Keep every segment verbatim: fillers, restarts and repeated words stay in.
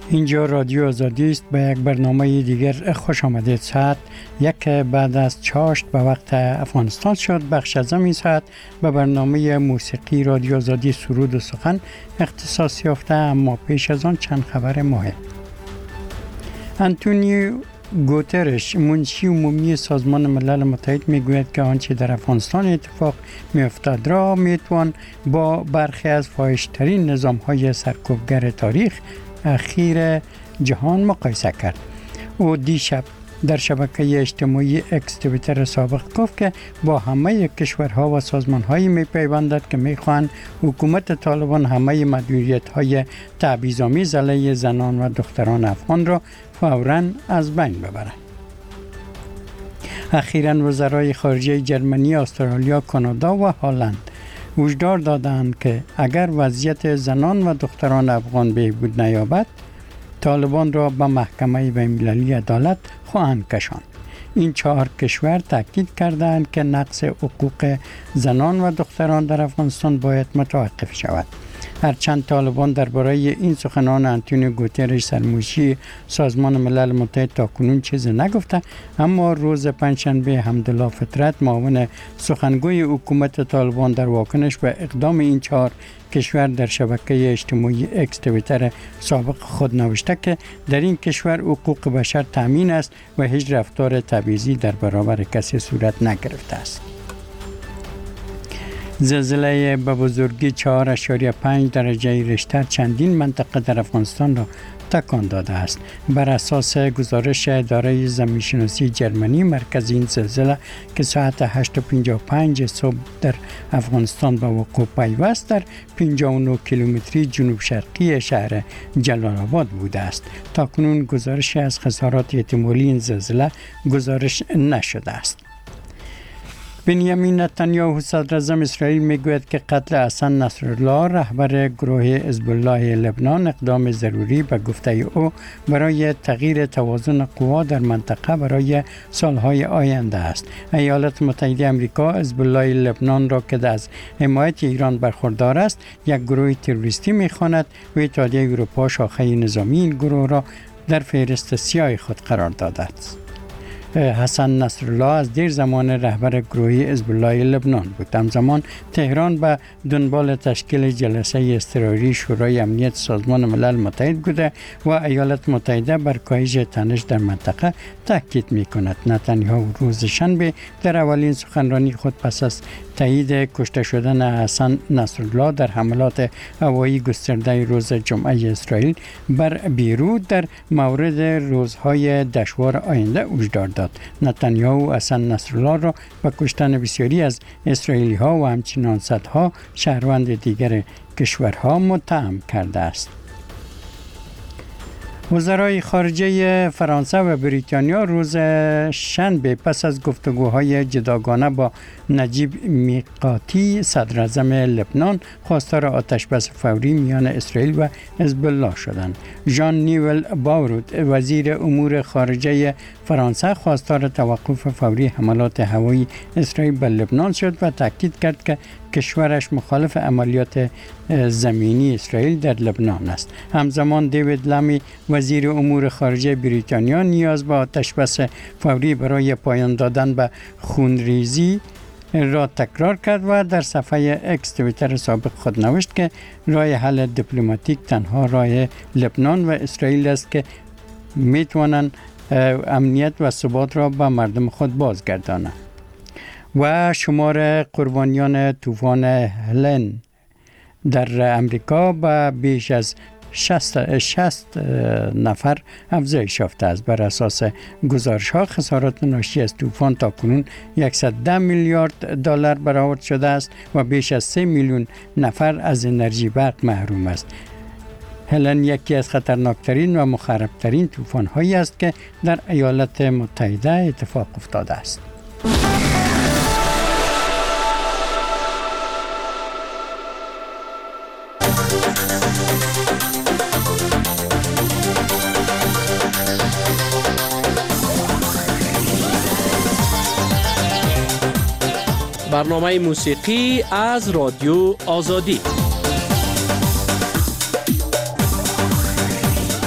اینجا رادیو آزادی است. به یک برنامه دیگر خوش آمدید. ساعت یک بعد از چاشت به وقت افغانستان شد. بخش از این ساعت به برنامه موسیقی رادیو آزادی سرود و سخن اختصاص یافته، اما پیش از آن چند خبر مهم. آنتونیو گوترش، منشی عمومی سازمان ملل متحد، میگوید که آنچه در افغانستان اتفاق میافتد را میتوان با برخی از فاحش‌ترین نظام‌های سرکوبگر تاریخ اخیر جهان مقایسه کرد. او دیشب در شبکه اجتماعی اکس توییتر سابق گفت که با همه کشورها و سازمان‌هایی می‌پیوندد که می‌خواهند حکومت طالبان همه محدودیت‌های تبعیض‌آمیز علیه زنان و دختران افغان را فوراً از بین ببرد. اخیراً وزرای خارجه جرمنی، استرالیا، کانادا و هلند هشدار دادند که اگر وضعیت زنان و دختران افغان بهبود نیابد، طالبان را به محکمه بین‌المللی عدالت خواهند کشاند. این چهار کشور تاکید کردند که نقض حقوق زنان و دختران در افغانستان باید متوقف شود. هرچند طالبان درباره این سخنان آنتونیو گوترش، سرمنشی سازمان ملل متحد، تاکنون چیزی نگفته، اما روز پنجشنبه حمدالله فطرت، معاون سخنگوی حکومت طالبان، در واکنش به اقدام این چهار کشور در شبکه اجتماعی اکس توییتر سابق خود نوشته که در این کشور حقوق بشر تامین است و هیچ رفتار تبعیضی در برابر کسی صورت نگرفته است. زلزله به بزرگی چهار اشاریه پنج درجه ریشتر چندین منطقه در افغانستان را تکان داده است. بر اساس گزارش اداره زمین‌شناسی جرمنی، مرکز این زلزله که ساعت هشت و پنجاه و پنج صبح در افغانستان به وقوع پیوست، در پنجاه و نه کیلومتری جنوب شرقی شهر جلال آباد بوده است. تاکنون گزارشی از خسارات احتمالی این زلزله گزارش نشده است. بنیامین نتانیاهو، صدر اعظم اسرائیل، میگوید که قتل حسن نصرالله، رهبر گروه حزب الله لبنان، اقدام ضروری به گفته او برای تغییر توازن قوا در منطقه برای سالهای آینده است. ایالات متحده آمریکا حزب الله لبنان را که از حمایت ایران برخوردار است یک گروه تروریستی میخواند و اتحادیه اروپا شاخه نظامی این گروه را در فهرست سیاه خود قرار داده است. حسن نصرالله از دیر زمان رهبر گروه حزب الله لبنان بود. همزمان تهران به دنبال تشکیل جلسه اضطراری شورای امنیت سازمان ملل متحد بوده و ایالات متحده بر کاهش تنش در منطقه تاکید می‌کند. نتانیاهو روز شنبه در اولین سخنرانی خود پس از تایید کشته شدن حسن نصرالله در حملات هوایی گسترده روز جمعه اسرائیل بر بیروت در مورد روزهای دشوار آینده هشدار داد. نتانیاهو حسن نصرالله را به کشتن بسیاری از اسرائیلی ها و همچنین صدها شهروند دیگر کشورها متهم کرده است. وزرای خارجه فرانسه و بریتانیا روز شنبه پس از گفتگوهای جداگانه با نجیب میقاتی، صدر اعظم لبنان، خواستار آتشبس فوری میان اسرائیل و حزب الله شدند. ژان نیول باورود، وزیر امور خارجه فرانسه، خواستار توقف فوری حملات هوایی اسرائیل به لبنان شد و تاکید کرد که کشورش مخالف عملیات زمینی اسرائیل در لبنان است. همزمان دیوید لامی، وزیر امور خارجه بریتانیا، نیاز به آتشبس فوری برای پایان دادن به خونریزی را تکرار کرد و در صفحه اکس توییتر سابق خود نوشت که راه حل دیپلماتیک تنها راه لبنان و اسرائیل است که میتوانند امنیت و ثبات را به مردم خود بازگردانند. و شمار قربانیان طوفان هلن در امریکا به بیش از شصت نفر افزایش یافته است. بر اساس گزارش ها خسارات ناشی از طوفان تاکنون صد و ده میلیارد دلار برآورد شده است و بیش از سه میلیون نفر از انرژی برق محروم است. هلن یکی از خطرناکترین و مخربترین طوفان هایی است که در ایالات متحده اتفاق افتاده است. برنامه موسیقی از رادیو آزادی.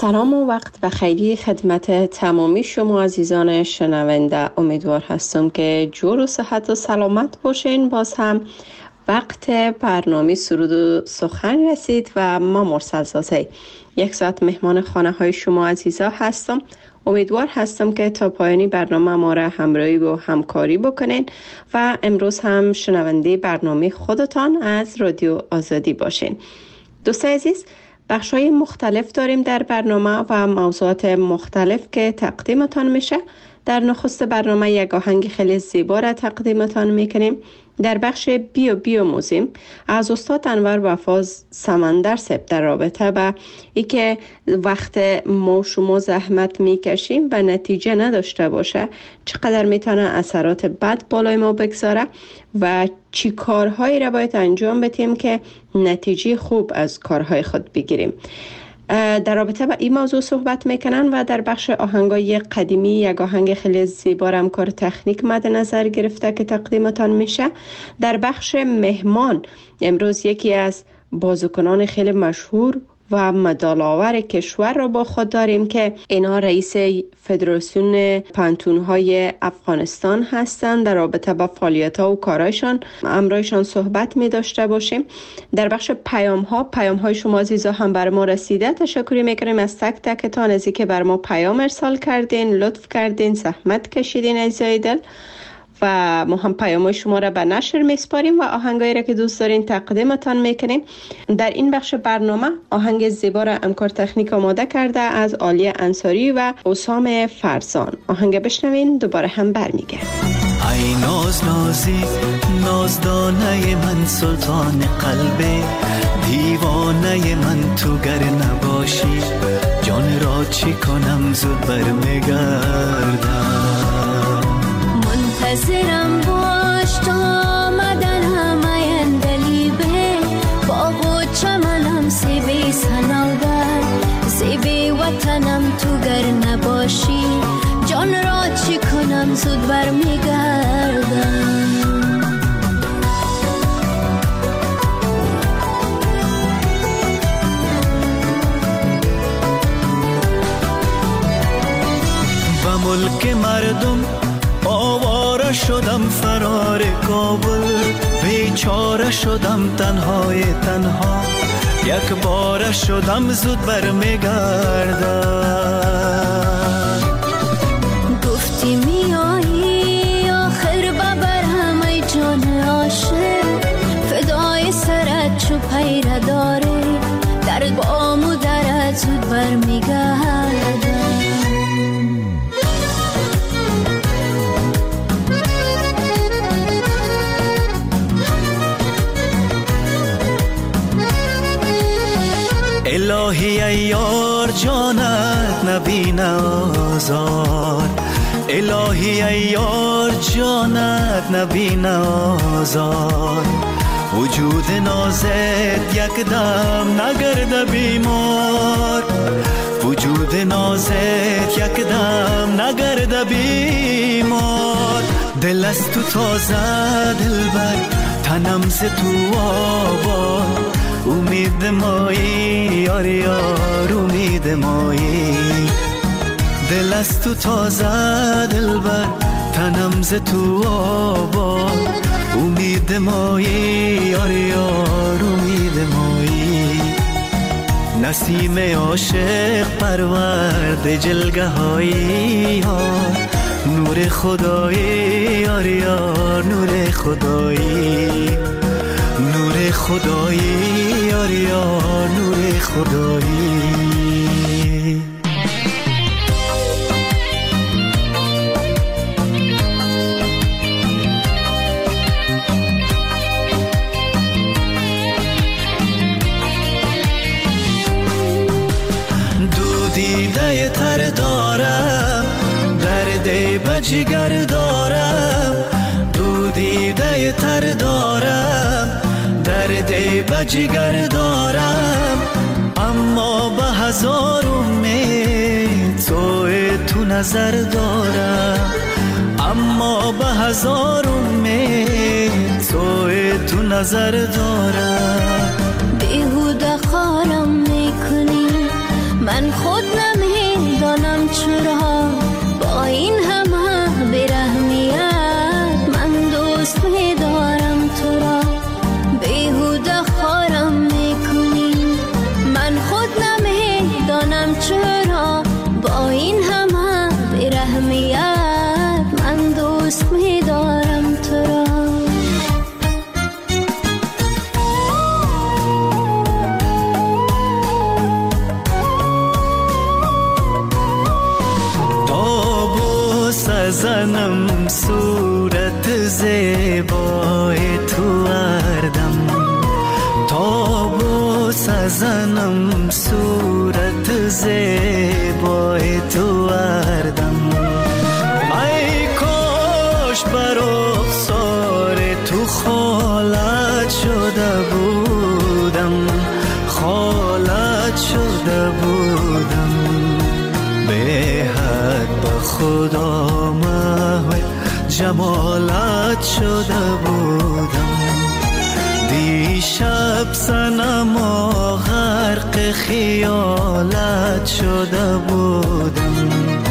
سلام و وقت بخیری خدمت تمامی شما عزیزان شنونده. امیدوار هستم که جور و صحت و سلامت باشین. باز هم وقت برنامه سرود و سخن رسید و ما مرسل زاده یک ساعت مهمان خانه های شما عزیزا هستم. امیدوار هستم که تا پایانی برنامه ما را همراهی و همکاری بکنین و امروز هم شنونده برنامه خودتان از رادیو آزادی باشین. دوستان عزیز، بخش‌های مختلف داریم در برنامه و موضوعات مختلف که تقدیمتان میشه. در نخست برنامه یک آهنگ خیلی زیبا را تقدیمتان میکنیم. در بخش بیو بیو موزیم از استاد انور وفا سمندر سب در رابطه با ای که وقت ما شما زحمت میکشیم و نتیجه نداشته باشه چقدر میتونه اثرات بد بالای ما بگذاره و چی کارهایی را باید انجام بدیم که نتیجه خوب از کارهای خود بگیریم. در رابطه با این موضوع صحبت میکنن و در بخش آهنگای قدیمی یک آهنگ خیلی زیبا را کار تکنیک مد نظر گرفته که تقدیمتان میشه. در بخش مهمان امروز یکی از بازیکنان خیلی مشهور و مدال‌آور کشور را با خود داریم که اینا رئیس فدراسیون پانتون‌های افغانستان هستند. در رابطه با فعالیت‌ها و کارایشان امروزشان صحبت می داشته باشیم. در بخش پیام‌ها پیام‌های شما عزیزا هم بر ما رسیده. تشکر می‌کنیم از تک تکتان از اینکه بر ما پیام ارسال کردین، لطف کردین، زحمت کشیدین عزیزای دل و ما هم پیام‌های شما را به نشر میسپاریم و آهنگایی را که دوست دارین تقدیمتان میکنیم. در این بخش برنامه آهنگ زیبا را امکار تکنیک آماده کرده از عالیه انصاری و اسام فرزان. آهنگ بشنوین دوباره هم برمیگردیم. ای ناز نازی نازدانه من سلطان قلبه دیوانه من تو گر نباشی جان را چی کنم زود برمیگردم منتظرم باش تا آمدن همه اندلیبه باغ و چمنم سیبی سناگر سیبی وطنم تو گر نباشی جان را چی کنم زود برمیگردم و ملک مردم آواره شدم فرار کابل بیچاره شدم تنهای تنها یک باره شدم زود برمیگردم گفتی میایی آخر ببر همه جان عاشق فدای سرت چو پیره داره درد با مو درد زود برمیگردم الهی ای یار جانت نبینه آزار الهی ای یار جانت نبینه آزار وجود نازت یک دم نگرده بیمار وجود نازت یک دم نگرده بیمار دل از تو تازه دلبر تنم ز تو آباد امید مایی یار یار امید مایی دل از تو تازه دلبر تنم ز تو آباد امید مایی یار یار امید مایی نسیم عاشق پرورد جلگه هایی نور خدایی یار یار نور خدایی نور خدایی یار یار نور خدایی دو دیده تر دارم درد بجگر دارم دو دیده تر دارم درد بجگر دارم اما به هزار امید تو تو نظر دارم اما به هزار امید تو تو نظر دارم بیهوده خارم میکنی من خود چرا با این همه بی‌رحمیت من دوست می‌دارم تو را بیهوده خارم میکنی من خود نمیدانم چرا با این همه بی‌رحمیت من دوست می‌دارم تو را زنم صورت زیبای تو اردم تا بوس زنم صورت زیبای تو اردم ای کاش بر رخسار تو خالت شده بودم خالت شده بودم به حد به خدا جمالت شده بودم دیشب سنما غرق خیالت شده بودم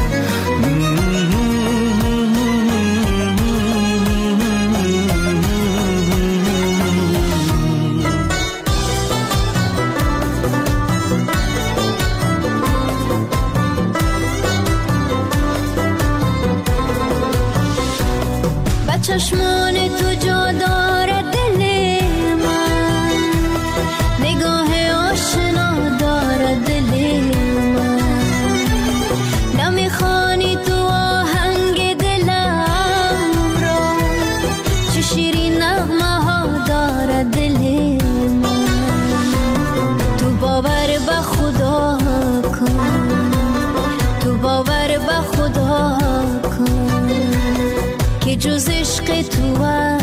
چشمان تو جا داره دل من نگاه آشنا داره دل من نمیخوانی تو آهنگ دلم را چه شیرین نغمه ها داره دل من تو باور به خدا کن تو باور به خدا کن که جز عشق تو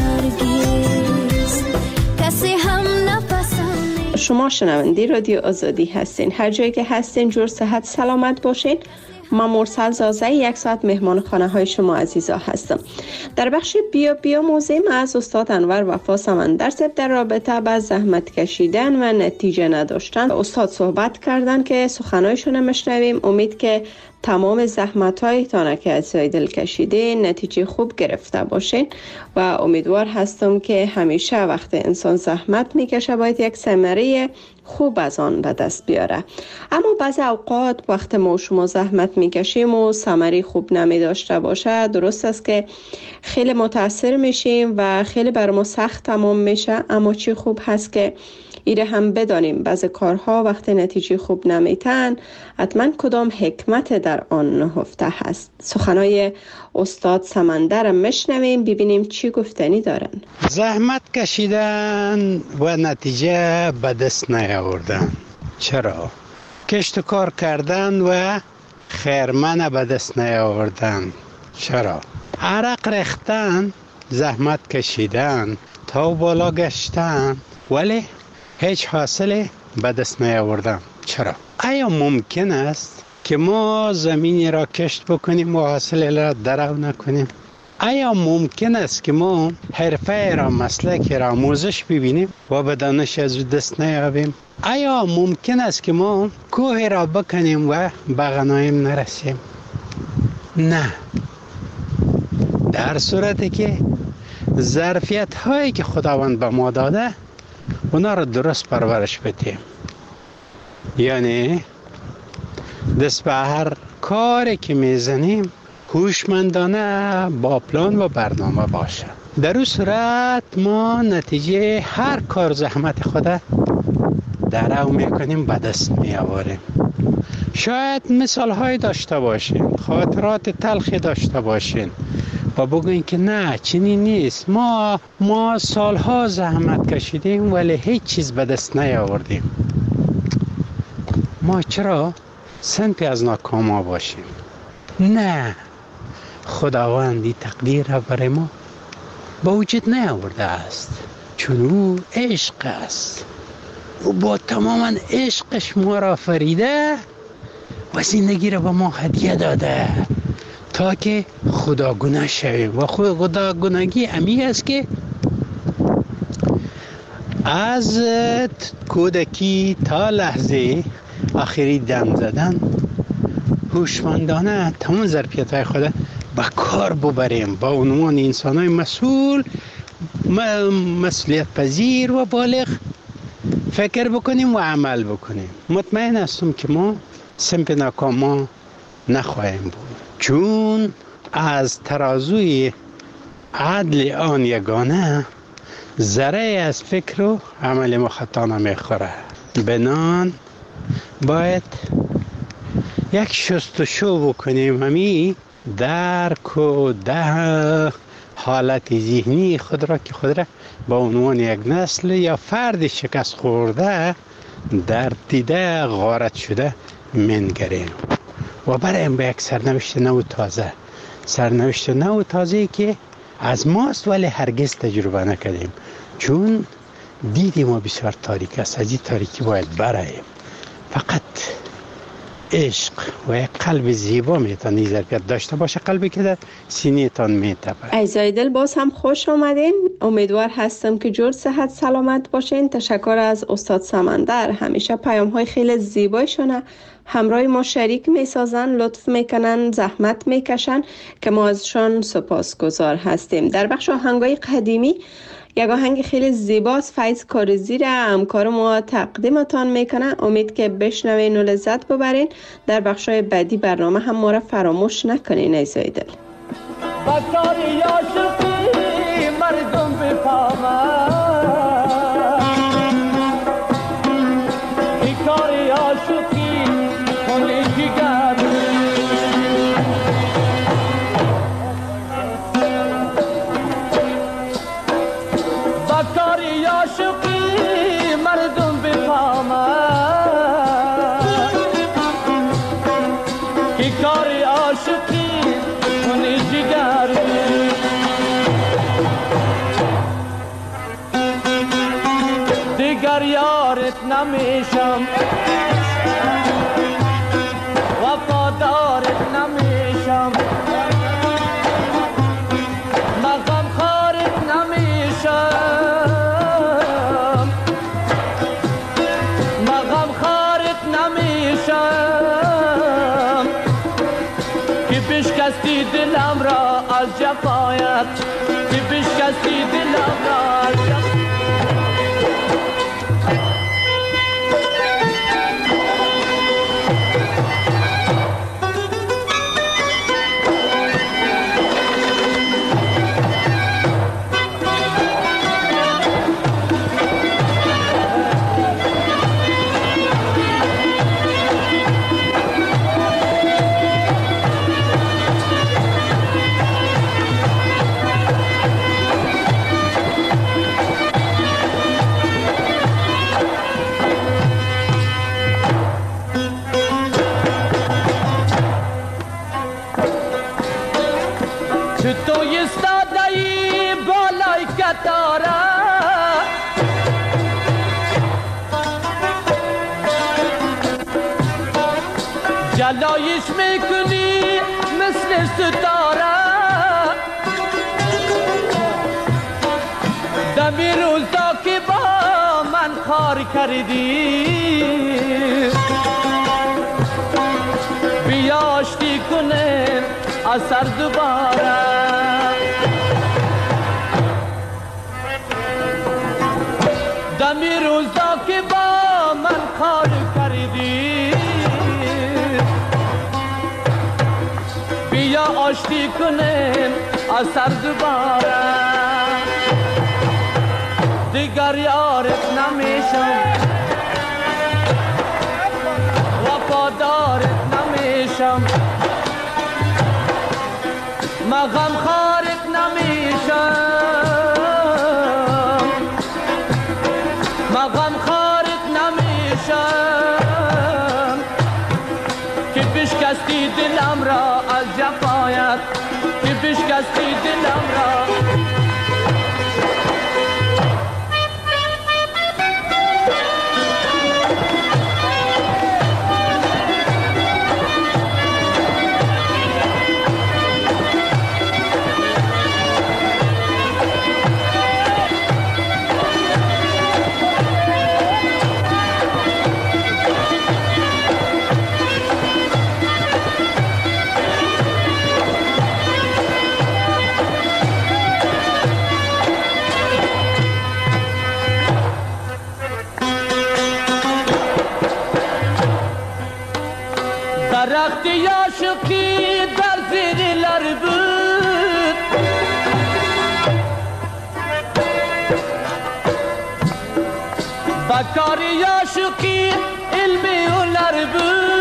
هرگز کسی هم نپسند. شما شنونده رادیو آزادی هستین. هر جایی که هستین جور صحت سلامت باشین. من مرسل زازه یک ساعت مهمان خانه های شما عزیزا هستم. در بخش بیا بیا موزیم از استاد انور وفا سمندر صاحب در رابطه با زحمت کشیدن و نتیجه نداشتن استاد صحبت کردن که سخنایشون میشنویم. امید که تمام زحمت‌هایتان که از دل کشیده نتیجه خوب گرفته باشین و امیدوار هستم که همیشه وقت انسان زحمت میکشه باید یک ثمره خوب از آن به دست بیاره. اما بعضی اوقات وقت ما شما زحمت میکشیم و ثمره خوب نمی داشته باشه درست است که خیلی متاثر میشیم و خیلی بر ما سخت تمام میشه. اما چی خوب هست که ایره هم بدانیم بعضی کارها وقت نتیجه خوب نمیتن حتما کدام حکمت در آن نهفته هست. سخنای استاد سمندر مشنویم ببینیم چی گفتنی دارن. زحمت کشیدن و نتیجه به دست نیاوردن. چرا؟ کشت و کار کردن و خیرمن به دست نیاوردن. چرا؟ عرق ریختن، زحمت کشیدن، تا بالا گشتن ولی هیچ حاصل به دست نیاوردن. چرا؟ آیا ممکن است که ما زمینی را کشت بکنیم و حاصل را درو نکنیم؟ آیا ممکن است که ما حرفه را مسلک را آموزش ببینیم و به دانش از دست نیابیم؟ آیا ممکن است که ما کوه را بکنیم و به غنایم نرسیم؟ نه. در صورتی که ظرفیت هایی که خداوند به ما داده اونا را درست پرورش بدیم، یعنی دست به هر کاری که میزنیم هوشمندانه با پلان و برنامه باشه. در اون صورت ما نتیجه هر کار زحمت خود در او میکنیم به دست میآوریم. شاید مثال های داشته باشین، خاطرات تلخی داشته باشین و بگوین که نه چنین نیست، ما ما سالها زحمت کشیدیم ولی هیچ چیز به دست نیاوردیم. ما چرا سنتی از ناکاما باشیم؟ نه، خداوندی تقدیر را برای ما با وجود نیاورده است، چون او عشق است. او با تماما عشقش ما را فریده و زندگی را به ما هدیه داده تا که خداگونه شویم. و خداگونگی امی است که از کودکی تا لحظه آخری دم زدن هوشمندانه تمام ظرفیت‌های خود به کار ببریم، با عنوان انسان‌های مسئول، مسئولیت پذیر و بالغ فکر بکنیم و عمل بکنیم. مطمئن هستم که ما سمپ ناکاما نخواهیم بود، چون از ترازوی عدل آن یگانه ذره از فکر و عمل ما خطا نمیخوره. بنان باید یک شستشو بکنیم، همی درک و ده حالت ذهنی خود را که خود را با عنوان یک نسل یا فرد شکست خورده در دیده غارت شده منگریم و برایم به یک سرنوشت نو تازه سرنوشت نو تازه که از ماست ولی هرگز تجربه نکردیم، چون دیدی ما بسیار تاریک است. از این تاریکی باید براییم. فقط عشق و یک قلب زیبا میتونی ظرفیت داشته باشه، قلبی که در سینه تان میتپه. عزیزای دل، باز هم خوش آمدین. امیدوار هستم که جور صحت سلامت باشین. تشکر از استاد سمندر، همیشه پیام های خیلی زیبایشونه همراه ما شریک میسازن، لطف میکنن، زحمت میکشن که ما ازشان سپاسگزار هستیم. در بخش آهنگای قدیمی یک آهنگ خیلی زیباست، فیض کارزی را همکار ما تقدیمتان میکنه. امید که بشنوین و لذت ببرین. در بخشای بعدی برنامه هم ما را فراموش نکنین عزیزای دل. بکاری عاشقی مردم بفهمن، ای کاری عاشقی خونی جگر، بکاری عاشقی مردم بفهمن، ای کاری عاشقی خونی جگر، دیگر یارت نمیشم، وفادارت نمیشم، مغم خارت نمیشم، مغم خارت نمیشم، که بشکستی دلم را از جفایت، که بشکستی دلم را از جفایت. جلایش میکنی مثل ستاره، دمی روزا که با من کار کردی، بیا آشتی کنیم از سر دوباره، دمی روزا که با من کار کردی، بیا آشتی کنیم از سر دوباره، دیگر یارت نمیشم، وفادارت نمیشم، مغم خارت نمیشم، مغم خارت نمیشم، که بشکستی دلم را از جفایت، که بشکستی دلم را. مستی عاشقی در زیر لر بود، بکاری عاشقی علمی و لر بود.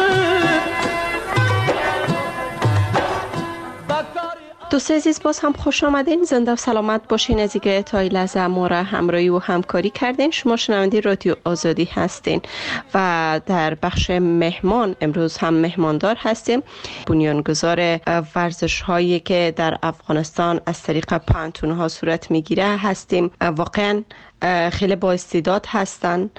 دوست عزیز باز هم خوش آمدین، زنده و سلامت باشین. از اینکه تا این لحظه ما را همراهی و همکاری کردین. شما شنونده رادیو آزادی هستین و در بخش مهمان امروز هم مهماندار هستیم. بنیانگذار ورزش هایی که در افغانستان از طریق پانتون ها صورت میگیره هستیم. واقعا خیلی با استعداد هستن،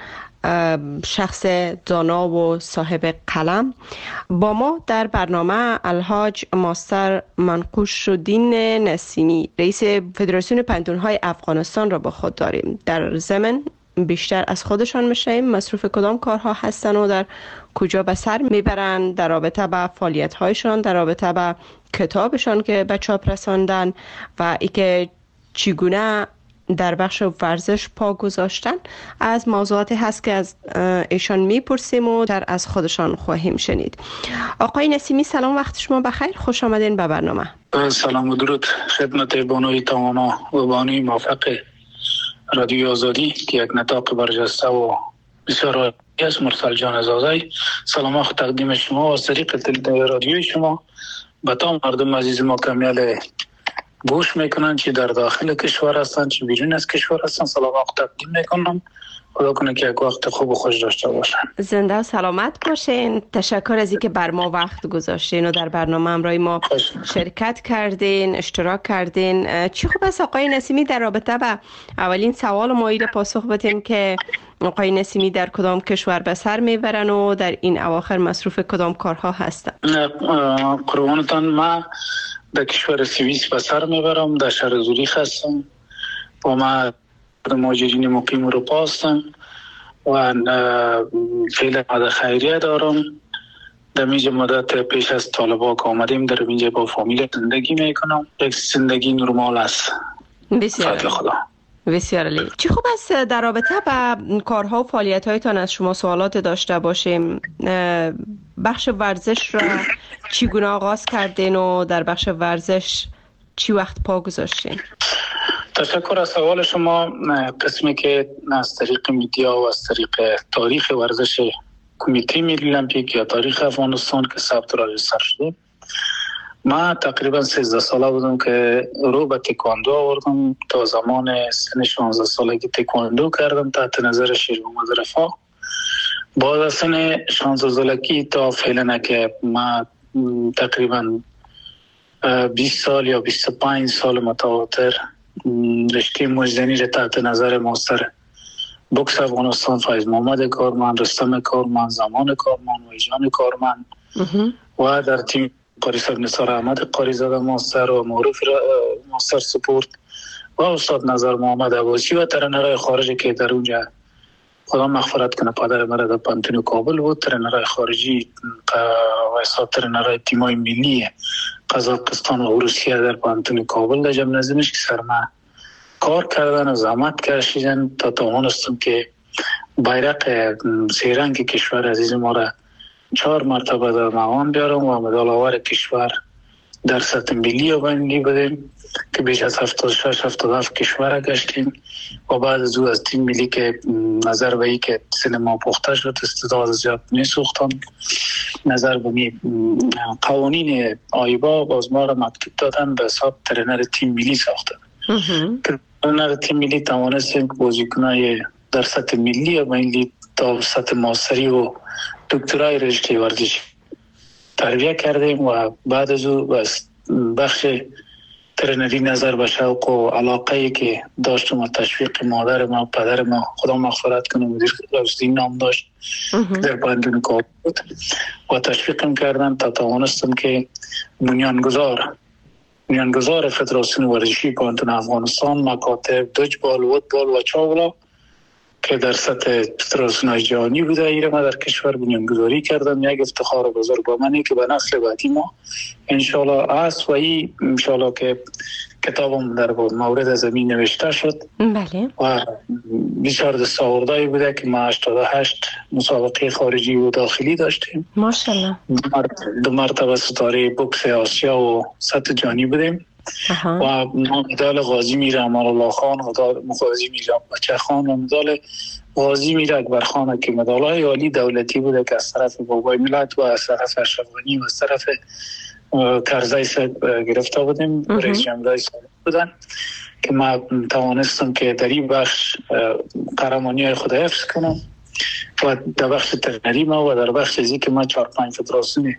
شخص دانا و صاحب قلم. با ما در برنامه الحاج ماستر منقوش‌الدین نسیمی، رئیس فدراسیون پانتون‌های افغانستان را با خود داریم. در ضمن بیشتر از خودشان میشیم مصروف کدام کارها هستن و در کجا به سر میبرن در رابطه با فعالیت‌هایشان، در رابطه با کتابشان که به چاپ رساندن و ای که چگونه در بخش ورزش پا گذاشتن، از موضوعاتی هست که از ایشان میپرسیم و در از خودشان خواهیم شنید. آقای نسیمی سلام، وقت شما بخیر، خوش آمدین به برنامه. سلام و درود خدمت بانوی توانا و بانوی موفق رادیو آزادی که یک نطاق برجسته و بسیار عالی است. مرسل جان عزازی سلام خود تقدیم شما و از طریق تلویزیون رادیوی شما به تمام مردم عزیز ما کامیل گوش میکنن، چی در داخل کشور هستن چی بیرون از کشور هستن. سلام خود تقدیم میکنم. خدا کنه که یک وقت خوب و خوش داشته باشن. زنده و سلامت باشین. تشکر از اینکه بر ما وقت گذاشتین و در برنامه همراه ما شرکت کردین، اشتراک کردین. چی خوب است آقای نسیمی در رابطه با اولین سوال ما ایره پاسخ بدیم که آقای نسیمی در کدام کشور به سر میبرن و در این اواخر مصروف کدام کارها هستن؟ قربانتان، ما در کشور سوئیس به سر میبرم، در شهر زوریخ هستم و ما مهاجرین مقیم اروپا هستم و فعلا مدت خیریه دارم. در اینجا مدت پیش از طالبان که آمدیم در اینجا با فامیل زندگی میکنم. یک زندگی نرمال است. بسیار خدا. بسیار عالی. چی خوب است در رابطه با کارها و فعالیت هایتان از شما سوالات داشته باشیم. بخش ورزش را چگونه آغاز کردین و در بخش ورزش چی وقت پا گذاشتین؟ تشکر از سوال شما. قسمی که از طریق میدیا و از طریق تاریخ ورزش کمیته ملی المپیک یا تاریخ افغانستان که ثبت را سر شده، ما تقریبا سیزده ساله بودم که رو به تکواندو آوردم. تا زمان سن شانزده سالگی تکواندو کردم تحت نظر شیر محمد رفاه. بعد از سن شانزده سالگی تا فعلا که ما تقریبا بیست سال یا بیست و پنج سال متواتر رشته مجدنی را تحت نظر ماستر بوکس افغانستان فایز محمد کارمند، رستم کارمند، زمان کارمند، ویجان کارمند و در تیم قاری صاحب نثار احمد قاری زاده ماستر و معروف ماستر سپورت و استاد نظر محمد عباسی و ترنرهای خارجی که در اونجا خدا مغفرت کنه پدر مرا در پانتون کابل بود. ترنرهای خارجی و استاد ترنرهای تیمای ملی قزاقستان و روسیه در پانتون کابل در جمع نظمش که سرما کار کردن و زحمت کشیدن تا توانستم که بیرق سیرنگ کشور عزیز ما را چهار مرتبه در مقام بیارم و مدال آور کشور در سطح ملی و بین‌المللی بدیم که بیش از هفتاد و شش هفتاد و هفت کشور گشتیم و بعد از او از تیم ملی که نظر به ای که سینما پخته شد استعداد زیاد می سوختم، نظر به قوانین آیبا باز ما را مکتوب دادن به حساب ترینر تیم ملی ساختن. ترینر تیم ملی توانستیم که بازیکنای در سطح ملی و بین‌المللی تا سطح ماستری و دکترای رشته ورزشی تربیه کردیم و بعد از او بخش ترینری نظر به شوق و علاقه که داشتم و تشویق مادر ما و پدر ما خدا مغفرت کنه مدیر رشدین نام داشت در پانتون کابل بود و تشویقم کردن تا توانستم که بنیانگذار بنیانگذار فدراسیون ورزشی پانتون افغانستان مکاتب دجبال وتبال و چاولا که در سطح فدراسیون جهانی بوده ایره ما در کشور بنیانگذاری کردم. یک افتخار بزرگ با منی که به نسل بعدی ما انشالله است و این انشالله که کتابم در مورد زمین نوشته شد. بله. و بسیار دستاوردهایی بوده که ما هشتاد و هشت مسابقه خارجی و داخلی داشتیم. ماشاءالله. دو مرتبه ستاره بوکس آسیا و سطح جهانی بودیم. و مدال غازی میر امارالله خان، مدال غازی میر بچه خان و مدال غازی میر اکبر خان که مدال‌های عالی دولتی بوده که از طرف بابای ملت و از طرف اشرف غنی و از طرف کرزی صاحب گرفته بودیم. رئیس جمهوری صاحب بودن که ما توانستم که در این بخش قهرمانی های خود حفظ کنم و در بخش ترنری ما و در بخش ازی که ما چهار پنج فدراسیون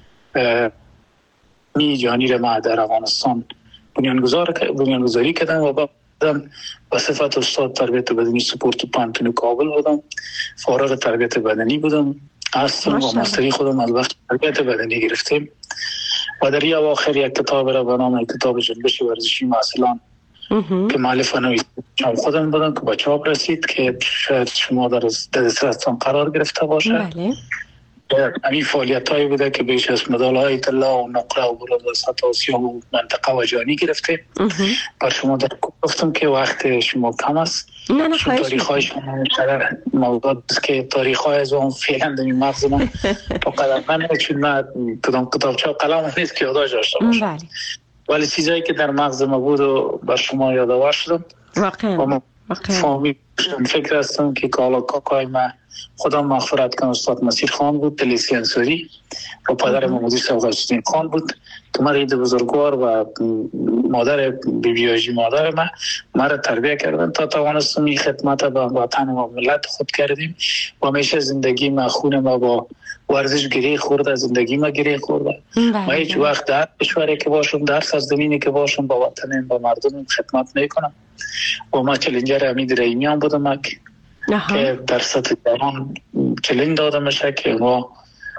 می جهانی را ما در افغانستان بنیانگذار بنیانگذاری کردم و بعدم به صفت استاد تربیت بدنی سپورت پانتون کابل بودم. فارغ تربیت بدنی بودم هستم و ماستری خودم از بخش تربیت بدنی گرفتیم و در این اواخر یک کتاب را به نام کتاب جنبش ورزشی معاصلان که مؤلف نویسنده خودم بودم که به چاپ رسید که شاید شما در دسترستان قرار گرفته باشه. بله. همین فعالیت هایی بوده که بیش از مدال های طلا و نقره و برنز و سطح آسیا و منطقه و جهانی گرفته. بر شما در گفتم که وقت شما کم است. نه نه خواهش تاریخ های شما شده موضوع است که تاریخ های از اون فعلا در این مغز من با قدر من چون من کدام کتابچه و قلم نیست که یاداش داشته باشم، ولی چیزایی که در مغز ما بود و بر شما یادآور شدم. واقعا فهمی فکر هستم که کالا کاکای من خدا مغفرت کنه استاد مسیر خان بود، تلیسی انصاری و پدر مدیر سوقت‌الدین خان بود که من رید بزرگوار و مادر بیبیاجی مادر من مرا تربیه کردن تا توانستم این خدمت به وطن و ملت خود کردیم و همیشه زندگی ما خون ما با ورزش گره خورده، زندگی ما گره خورده. ما هیچ وقت در کشوری که باشم، در سرزمینی که باشم با وطنم با مردمم خدمت نکنم و ما چلنجر امید رحیمیان بودم که در سطح جهان چلنج داده میشه که ما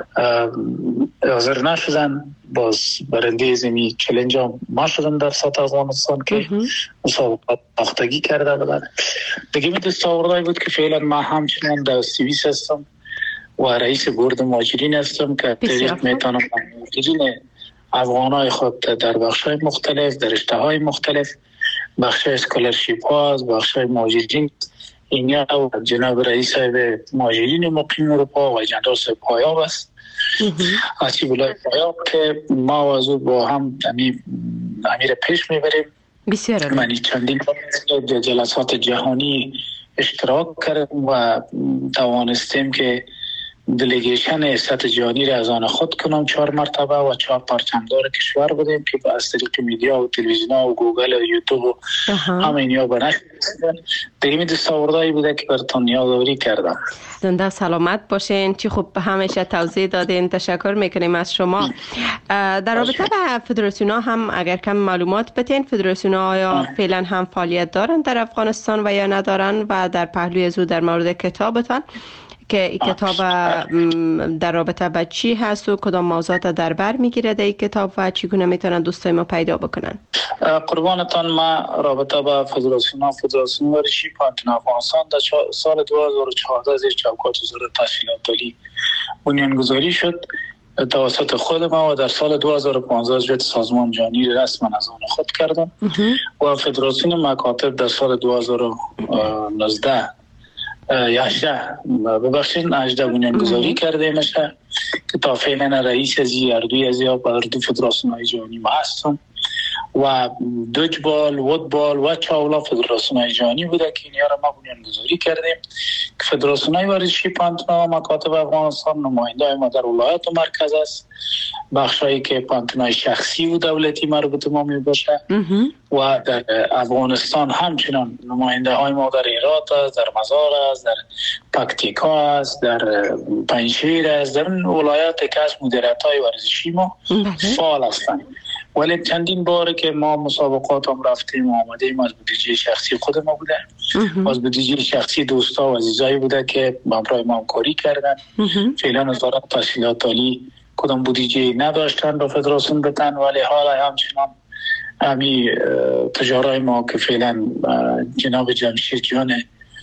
حاضر نشدن، باز برنده زمین چلنج هم ما شدم در سطح افغانستان که مسابقات باختگی کرده بودن. دیگه می دستاوردهایی بود که فعلا ما همچنان در سوئیس هستم و رئیس بورد مهاجرین هستم که طریق میتونم مهاجرین افغانای خود در بخش‌های مختلف در رشته‌های مختلف، بخش اسکولرشیپ ها، بخش مهاجرین اینجا و جناب رئیس مهاجرین مقیم اروپا و جناب صاحب پایاب است آسیب الله پایاب که ما وضو با هم امیر پیش میبریم. بسیار من چندین جلسات جهانی اشتراک کردم و توانستیم که دلیگیشن سطح جهانی را از آن خود کنم چهار مرتبه و چهار پرچمدار کشور بودیم که از طریق میدیا و تلویزیون و گوگل و یوتیوب و همه اینیا بنشت دیگه می دستاوردهایی بوده که براتون یادآوری کردم. زنده سلامت باشین. چی خوب همیشه توضیح دادین، تشکر میکنیم از شما. در رابطه با فدراسیون ها هم اگر کم معلومات بتین، فدراسیون ها آیا فعلا هم فعالیت دارن در افغانستان و یا ندارن و در پهلوی زود در مورد کتابتان که این کتاب در رابطه با چی هست و کدام موضوعات در بر میگیره در این کتاب و چگونه میتونن دوستای ما پیدا بکنن؟ قربانتان، ما رابطه با فدراسیون ها فدراسیون ورزشی پانتون افغانستان در سال دو هزار و چهارده زیر چوکات وزارت تشکیلات عالی بنیانگذاری شد توسط خود ما و در سال دو هزار و پانزده جهت سازمان جهانی رسما از آن خود کردم و فدراسیون مکاتب در سال دو هزار و نوزده یا هجده ببخشید هجده بنیانگذاری کرده میشه که تا فعلا رئیس از اردوی از یا اردو فدراسیون های جهانی ما هستم و دوجبال، وودبال و چاولا فدراسیون های جهانی بوده که اینها را ما بنیانگذاری کردیم که فدراسیون های ورزشی پانتونا و مکاتب افغانستان نماینده های ما در ولایت و مرکز است، بخشایی که پانتونای شخصی و دولتی مربوط ما می باشه و در افغانستان همچنان نماینده های ما در هرات است، در مزار است، در پکتیکا است، در پنجشیر است، در ولایت که از مدیریت های ورزشی ما فعال هستند. ولی چندین باره که ما مسابقات هم رفتیم و آمدیم از بودجه شخصی خود ما بوده، از بودجه شخصی دوستا و عزیزایی بوده که همراه ما همکاری کردن. فعلا وزارت تحصیلات عالی کدام بودجه نداشتن با فدراسیون بتن، ولی حالا همچنان همی تجارای ما که فعلا جناب جمشید جان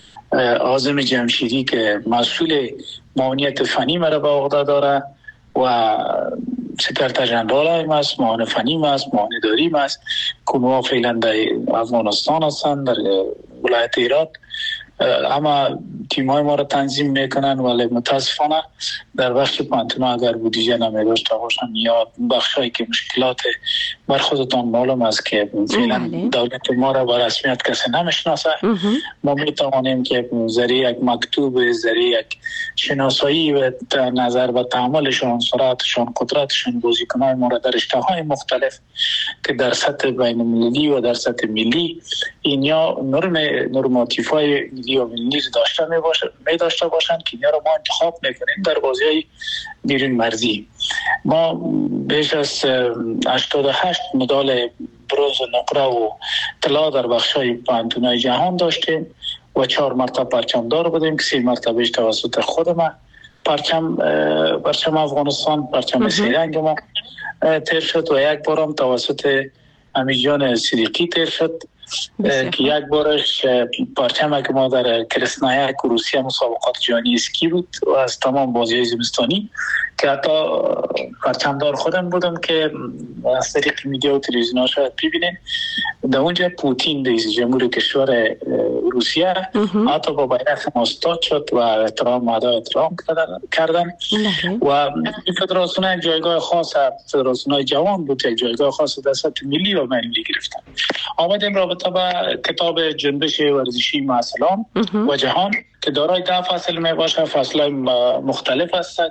عاظم جمشیدی که مسئول معاونیت فنی مرا به عهده داره و سکرتر ژنرال هم است، معاون فنی هم است، معاون اداری هم است که ما فعلا در افغانستان هستند، در ولایت هرات اما تیم‌های ما را تنظیم میکنن، ولی متاسفانه در بخش پانتونا اگر بودجه نمی‌داشته باشن یا بخشایی که مشکلات بر خودتان معلوم است که فعلا دولت ما را به رسمیت کسی نمیشناسه، ما میتوانیم که ذریعه یک مکتوب، ذریعه یک شناسایی و نظر به تعاملشان، سرعتشان، قدرتشان، بازیکن‌های ما را در رشته‌های مختلف که در سطح بین المللی و در سطح ملی اینیا نرم نرماتیوهای ملی و ملی داشته می باشه می داشته باشند که اینها را ما انتخاب میکنیم در بازی‌های بیرون مرزی. ما بیش از هشتاد و هشت مدال برنز و نقره و طلا در بخش‌های پانتونای جهان داشتیم و چهار مرتبه پرچمدار بودیم که سه مرتبهش توسط خود ما پرچم پرچم افغانستان، پرچم سه رنگ ما تیر شد و یک بارم توسط امیجان صدیقی تیر شد که یک بارش پرچم که ما در کرسنایک روسیه مسابقات جهانی اسکی بود و از تمام بازی‌های زمستانی که حتی پرچمدار خودم بودم که از طریق میدیا و تلویزیون ها شاید ببینین. در اونجا پوتین رئیس جمهور کشور روسیه حتی با بیرق ما استاد شد و احترام مادا احترام کردن و این فدراسیون یک جایگاه خاص، فدراسیون جوان بود، یک جایگاه خاص در سطح ملی و ملی گرفتن. آمدیم رابطه با کتاب جنبش ورزشی معاصران و جهان که دارای ده فصل می باشه، فصل‌های مختلف است.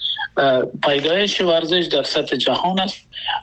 پیدایش ورزش در سطح جهان است،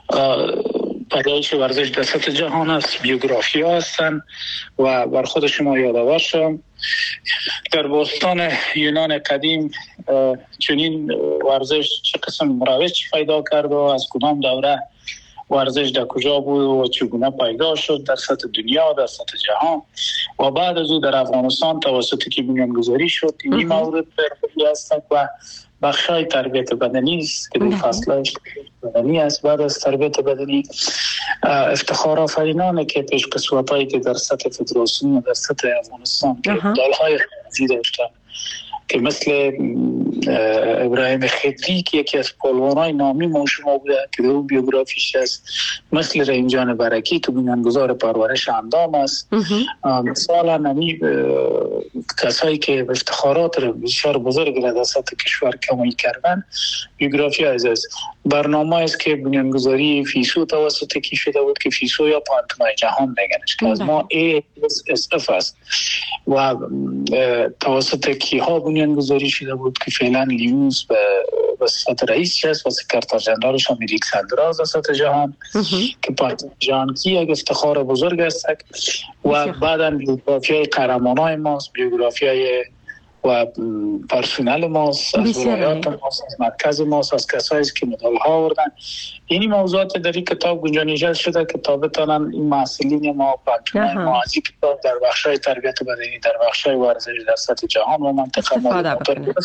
پیدایش ورزش در سطح جهان است، بیوگرافی ها هستن و بر خود شما یادآور شم در باستان یونان قدیم چنین ورزش چه قسم مروج پیدا کرد و از کدام دوره ورزش در کجا بود و چگونه پیدا شد در سطح دنیا، در سطح جهان و بعد از او در افغانستان توسط که بنیانگذاری شد. این مورد برخوردی هستند و بخشای تربیت بدنی است که در فصلش بدنی است. بعد از تربیت بدنی افتخار آفرینانه که پیش قسوتایی که در سطح فدراسیون و در سطح افغانستان که دالهای خیلی داشتن که مثل ابراهیم خدری که یکی از پهلوانای نامی ما شما بوده که در اون بیوگرافیش است، مثل رحیمجان برکی که بنیانگذار پرورش اندام است. مثلا نمی کسایی که افتخارات بسیار بزرگ در سطح کشور کمایی کردن بیوگرافی از است. برنامه است که بنیانگذاری فیسو توسط کی شده بود که فیسو یا پانتونای جهان میگنش که از ما ای اس اس اف است و توسط کیها بنیانگذاری شده بود که فعلا لیوز به وسط رئیس است و سکرتر جنرالش هم الیکساندر از وسط جهان که پارتون جهان کی یک افتخار بزرگ است و بعدا بیوگرافی های قهرمانای ماست، بیوگرافی های و پرسونل ماست، از ولایات ماست، از مرکز ماست، از کسایی که مدال ها آوردن. این موضوعات در این کتاب گنجانیده شده که تا بتانن این محصلین ما پرچمای ما از این کتاب در بخشای تربیت بدنی، در بخشای ورزش در سطح جهان و منطقه ما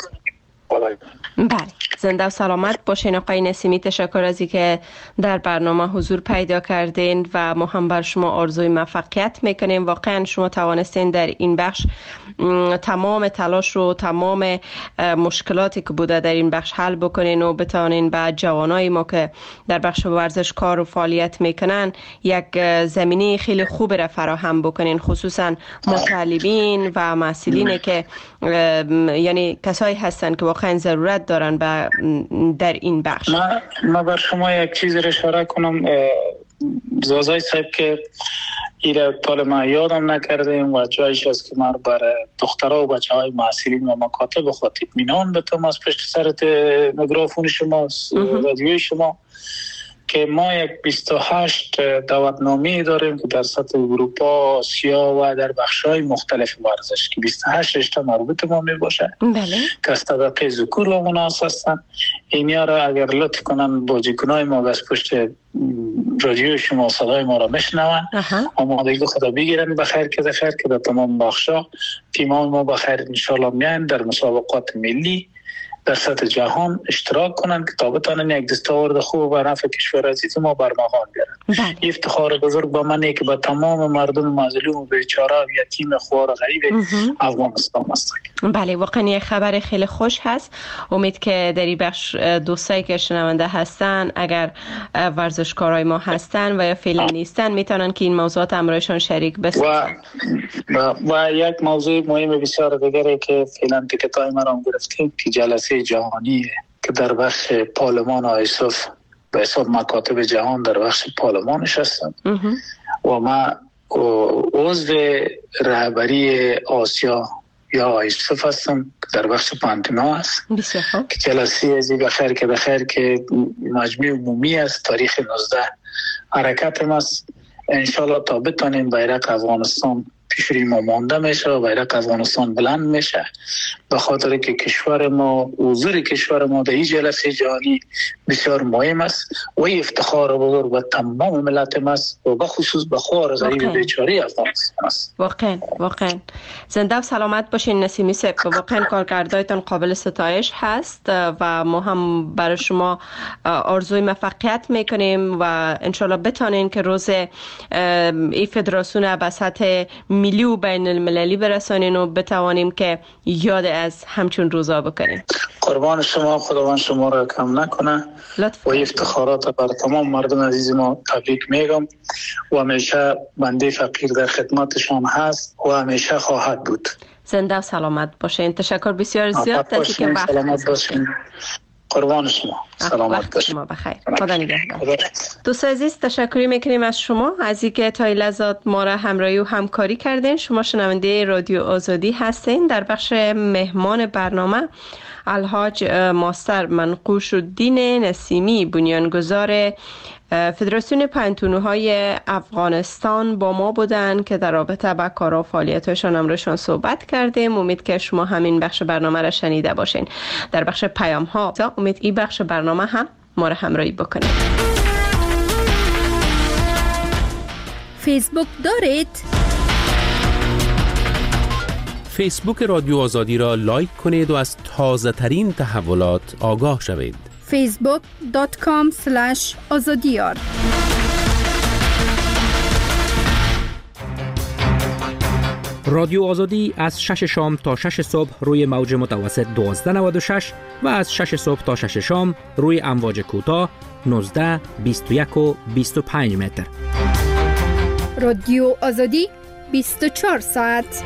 بله، زنده و سلامت باشین آقای نسیمی. تشکر از اینکه در برنامه حضور پیدا کردین و ما هم بر شما آرزوی موفقیت میکنیم. واقعا شما توانستین در این بخش تمام تلاش رو، تمام مشکلاتی که بوده در این بخش حل بکنین و بتانین به جوانای ما که در بخش ورزش کار و فعالیت میکنن یک زمینه خیلی خوب را فراهم بکنین، خصوصا مطالبین و مسئولین که یعنی کسایی هستن که واقعا ضرورت دارن در این بخش. من ما بر شما یک چیز را اشاره کنم زازای صاحب که ایره طال ما یادم نکردیم و جایش است که من برای دخترها و بچه های محصلین و مکاتب خود اطمینان بتم از پشت سرت میکروفون شما رادیوی شما که ما یک بیست و هشت دعوتنامه داریم که در سطح اروپا، آسیا و در بخش‌های مختلف ورزش که بیست و هشت رشته مربوط ما می باشه بله. که از طبقه ذکور و مناس هستن. اینیا را اگر لطف کنن بازیکنای ما از پشت رادیو شما صدای ما را بشنون، آمادگی خدا بگیرن بخیر که بخیر که در تمام بخشا تیمای ما بخیر انشالله میان در مسابقات ملی در سطح جهان اشتراک کنند که تا بتانن یک دستاورد خوب و نفع کشور عزیز ما برمغان بیارن. بله. افتخار بزرگ با منه که با تمام مردم مظلوم و بیچاره و یتیم خوار و غریب افغانستان است. بله، واقعا یک خبر خیلی خوش هست. امید که در این بخش دوستایی که شنونده هستن اگر ورزشکارای ما هستن و یا فعلا نیستن میتونن که این موضوعات امرایشان شریک بسازن. و, و, و یک موضوع مهم بسیار دیگری که فعلا تیکتای ما را گرفتیم که جلسه جهانی که در بخش پارلمان آیسوف به حساب مکاتب جهان در بخش پارلمانش هستم و ما عضو رهبری آسیا یا آیسوف هستم در بخش پانتنا هست که جلسه ازی بخیر که بخیر که مجموع عمومی است تاریخ نوزده حرکت ماست. انشالله تا بتانیم بیرق افغانستان پیش روی ما مانده میشه و بیرق افغانستان بلند میشه، به خاطر که کشور ما حضور کشور ما در این جلسه جهانی بسیار مهم است و افتخار بزرگ به تمام ملت ما است و به خصوص به خوار غریب بیچاره افغانستان است. واقعا واقعا زنده و سلامت باشین نسیمی صاحب. واقعا کارکردهایتان قابل ستایش هست و ما هم برای شما آرزوی موفقیت میکنیم و انشالله بتانین که روز ای فدراسیون به سطح ملی و بین المللی برسانین و بتوانیم که یاد از همچون روزا بکنیم. قربان شما، خداوند شما را کم نکنه و افتخارات بر تمام مردم عزیز ما تبریک میگم و همیشه بنده فقیر در خدمتشان هست و همیشه خواهد بود. زنده و سلامت باشین. تشکر بسیار زیاد دستی که وقت سلامت باشین. قربان شما، سلامت باشین. شما بخیر. خدا نگهدار. دوست عزیز تشکری میکنیم از شما از اینکه تا این لحظات ما را همراهی و همکاری کردین. شما شنونده رادیو آزادی هستین. در بخش مهمان برنامه الحاج ماستر منقوش الدین نسیمی بنیانگذار فدراسیون پنتونوهای افغانستان با ما بودن که در رابطه با کار و فعالیت‌هاشون امروزشون صحبت کردیم. امید که شما همین بخش برنامه را شنیده باشین. در بخش پیام ها امید این بخش برنامه هم ما را همراهی بکنید. فیسبوک دارید؟ فیسبوک رادیو آزادی را لایک کنید و از تازه ترین تحولات آگاه شوید. فیسبوک دات کام اسلش آزادیار. رادیو آزادی از شش شام تا شش صبح روی موج متوسط دوازده نود و شش و از شش صبح تا شش شام روی امواج کوتاه نوزده بیست و یک و بیست و پنج متر. رادیو آزادی بیست و چهار ساعت.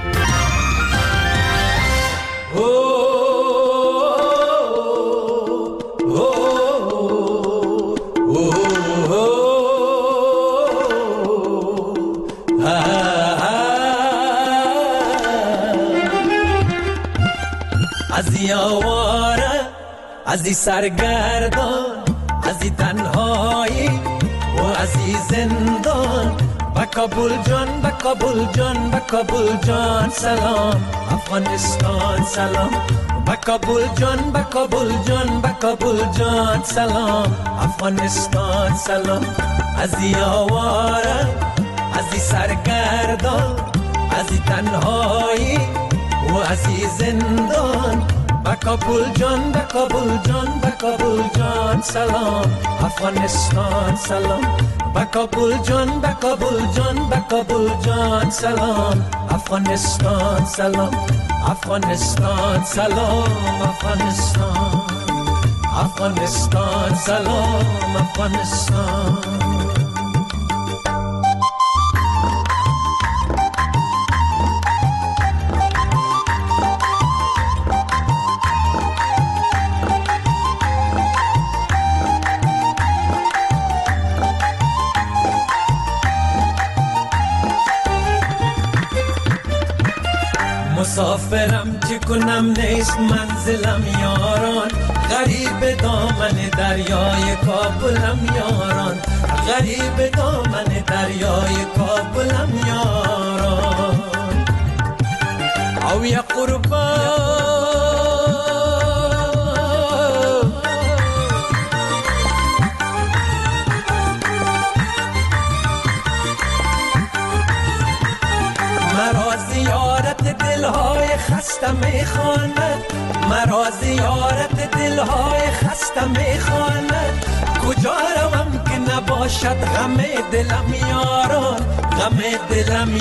ازی آواره ازی سرگردان ازی تنهایی و ازی زندان با کابل جان با کابل جان با کابل جان سلام افغانستان سلام با کابل جان با کابل جان با کابل جان سلام افغانستان سلام ازی آواره ازی سرگردان ازی تنهایی و ازی زندان با کابل جان با کابل جان با کابل جان سلام افغانستان سلام با کابل جان با کابل جان با کابل جان سلام افغانستان سلام افغانستان سلام افغانستان افغانستان سلام افغانستان. مسافرم چه کنم نیست منزلم یاران غریب دامن دریای کابلم یاران غریب دامن دریای کابلم یاران او یا قربان مرا زیارت دلهای خسته میخواند، مرا زیارت دلهای خسته میخواند. کجا روم که نباشد غم دلم یاران، غم دلم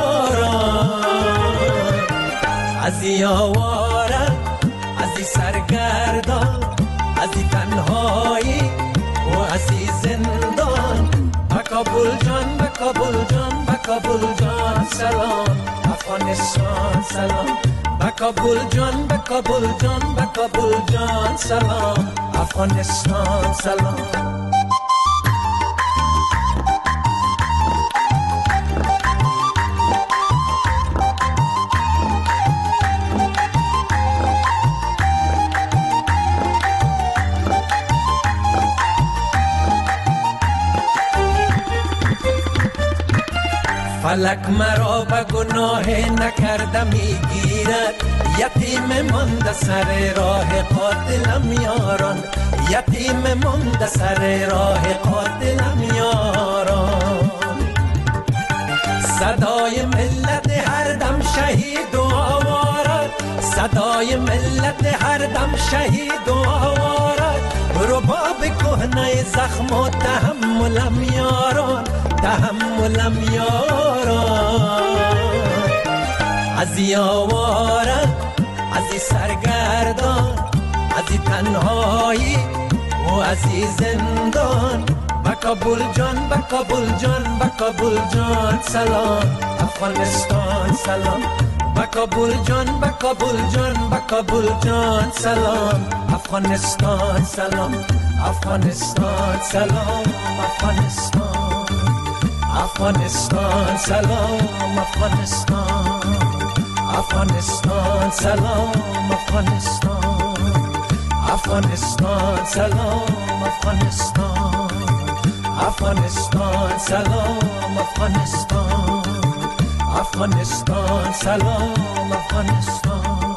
یاران. از این آواره، از این سرگردان، از این تنهایی و از این زندان. به کابل جان، به کابل جان، به کابل جان سلام. افغانستان سلام. به کابل جان، به کابل جان، به کابل جان سلام. افغانستان سلام. فلک مرا به گناه نکرده میگیرد، یتیم مانده سر راه قاتلم یاران، یتیم مانده سر راه قاتلم یاران. صدای ملت هر دم شهید و آوارد، صدای ملت هر دم شهید و آوارد. رباب کهنه زخم و تحملم یاران، تحملم یاران. از این آواره، از این سرگردان، از این تنهایی و از این زندان. به کابل جان، به کابل جان، به کابل جان سلام. افغانستان سلام. به کابل جان، به کابل جان، به کابل جان سلام. افغانستان سلام. افغانستان سلام. افغانستان، افغانستان سلام. افغانستان، افغانستان سلام. افغانستان، افغانستان سلام. افغانستان، افغانستان سلام. افغانستان، افغانستان سلام. افغانستان،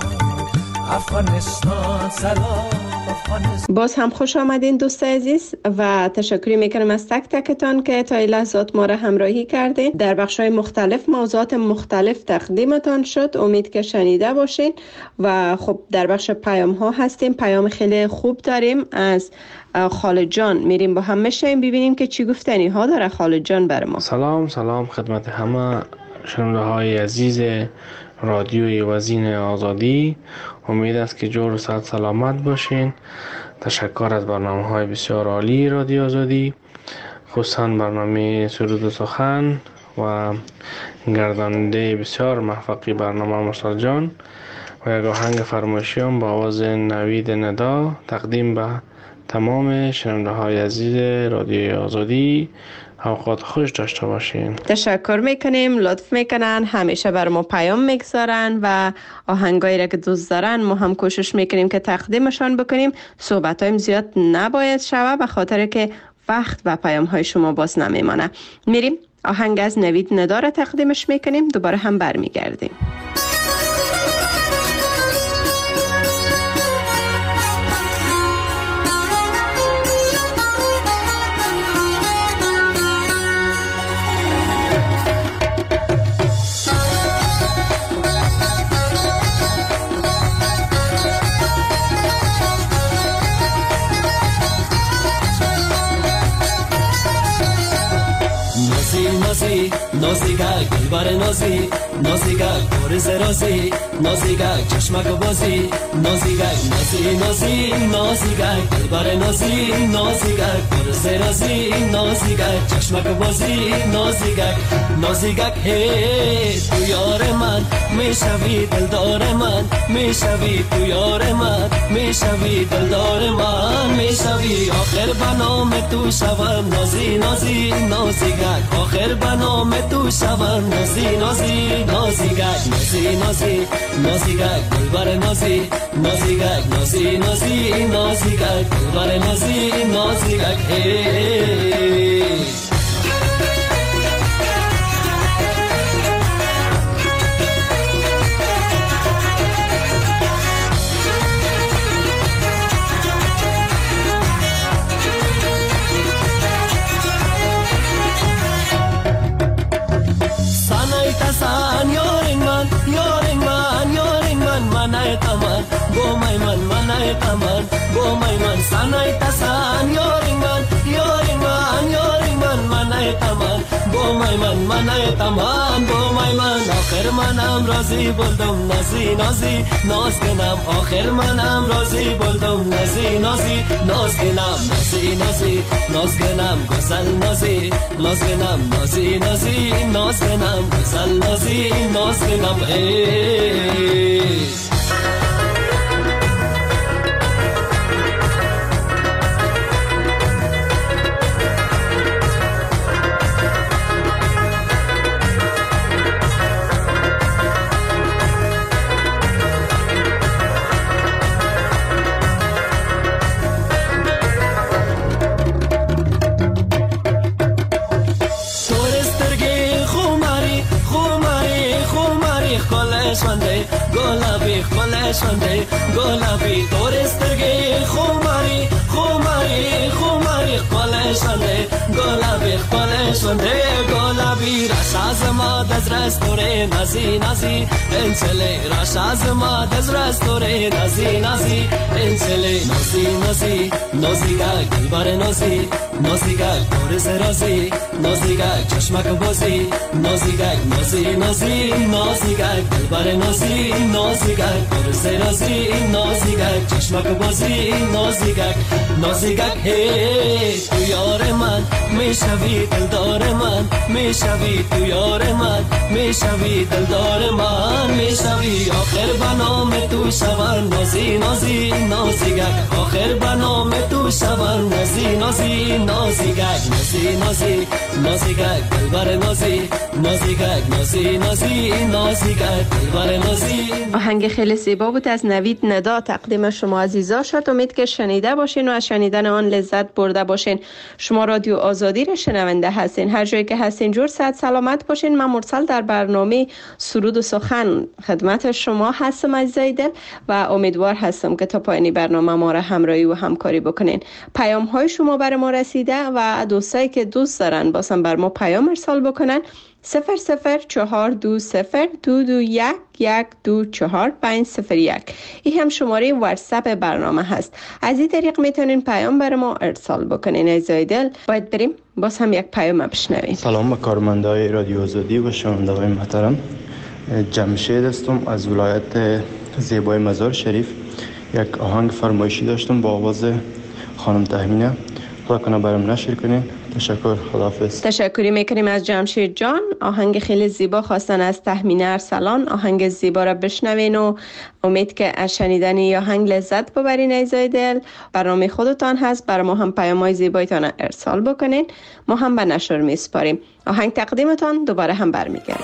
افغانستان سلام. باز هم خوش آمدین دوست عزیز و تشکر میکنم از تک تکتان که تا این لحظات ما را همراهی کردین. در بخش‌های مختلف موضوعات مختلف تقدیمتان شد، امید که شنیده باشین. و خب در بخش پیام ها هستیم، پیام خیلی خوب داریم از خالد جان. میریم با هم میشیم ببینیم که چی گفتنی ها داره خالد جان بر ما. سلام سلام خدمت همه شنونده های عزیز رادیوی وزین آزادی. امید است که جور و صحت سلامت باشین. تشکر از برنامه های بسیار عالی رادیو آزادی، خصوصا برنامه سرود و سخن و گرداننده بسیار موفقی برنامه مرسل جان و یک آهنگ فرمایشیام با آواز نوید ندا تقدیم به تمام شنونده های عزیز رادیو آزادی. اوقات خوش داشته باشین. تشکر میکنیم، لطف میکنن، همیشه بر ما پیام میگذارن و آهنگایی را که دوست دارن ما هم کوشش میکنیم که تقدیمشان بکنیم. صحبت هایم زیاد نباید شوه به خاطر که وقت و پیام های شما باز نمیمانه. میریم آهنگ از نوید ندا را تقدیمش میکنیم، دوباره هم برمیگردیم. نازی نازیگک دلبر نازی نازیگک گرز رازی نازیگک چشمک بازی نازیگک نازی نازی نازیگک دلبر نازی نازیگک گرز رازی نازیگک چشمک بازی نازیگک نازیگک هی تو یار من میشوی دلدار من میشوی تو یار من میشوی دلدار من میشوی آخر بنام تو شوم نازی نازی نازیگک آخر بنام تو شوم نازی نازی نازیگک نازی نازی نازیگک دلبر نازی نازیگک نازی نازی نازیگک دلبر نازی نازیگک هی San yarin man, yarin man با می من من تمام با می من سنای تسان یاری من یاری من یاری من من تمام با می من من تمام با می من آخر منم راضی بولدم نازی نازی ناز کنم آخر منم راضی بولدم نازی نازی ناز کنم نازی نازی ناز کنم گسل نازی ناز کنم نازی نازی ناز کنم گسل نازی ناز کنم ای گلابی خلشنده گلابی دورسترگی خماری خماری خماری خلشنده گلابی خلشنده گلابی راش از ما دز رستوره نازی نازی انسله راش از ما دز رستوره نازی نازی انسله نازی نازی نازی گل دلبر نازی نازی گل دورز رازی نازی گل چشمک بازی نازی گل نازی نازی نازی گل دلبر نازی نازی گل دورز رازی نازی گل چشمک بازی نازی گل نازی گل هی تو یار من میشوی دلدار من میشوی تو یار من میشوی دلدار من میشوی آخر بنام تو شور نازی نازی نازی گل آخر بنام تو شور نازی نازی نازی گل نازی نازی نازی گل دلبر نازی نازی گل نازی نازی نازی گل دلبر نازی. آهنگ خیلی زیبا بود از نوید ندا تقدیم شما عزیزا شد. امید که شنیده باشین و از شنیدن آن لذت برده باشین. شما رادیو آزادی را شنونده هستین. هر جایی که هستین جور صحت سلامت باشین. من مرسل در برنامه سرود و سخن خدمت شما هستم عزیزای دل و امیدوار هستم که تا پایان برنامه ما را همراهی و همکاری بکنین. پیام های شما بر ما رسیده و دوستایی که دوست دارن باسم بر ما پیام ارسال بکنن صفر صفر چهار دو صفر دو دو یک یک دو چهار پنج صفر یک. این هم شماره واتساپ برنامه هست. از این طریق میتونین پیام بر ما ارسال بکنین. عزیزای دل باید بریم باز هم یک پیام بشنویم. سلام به کارمندای رادیو آزادی و شنوندگان محترم. جمشید هستم از ولایت زیبای مزار شریف. یک آهنگ فرمایشی داشتم با آواز خانم تهمینه. خدا کنه برام نشر کنین. تشکر. خداحافظ. تشکری میکنیم از جمشید جان. آهنگ خیلی زیبا خواستن از تهمینه ارسلان. آهنگ زیبا را بشنوین و امید که از شنیدن این آهنگ لذت ببرین. عزیزای دل برنامه خودتان هست. برای ما هم پیام‌های زیبایتان ارسال بکنین. ما هم به نشر میسپاریم. آهنگ تقدیمتان دوباره هم برمیگردیم.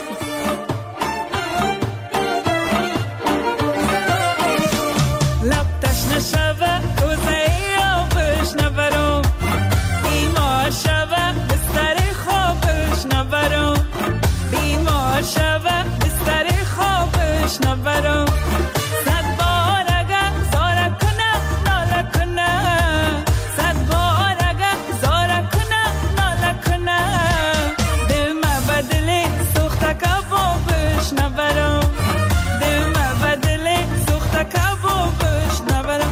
نبرم صد بار اگر زاره کنه ناله کنه صد بار اگر زاره کنه ناله کنه دل ما بدلی سوخت کبابش نبرم دل ما بدلی سوخت کبابش نبرم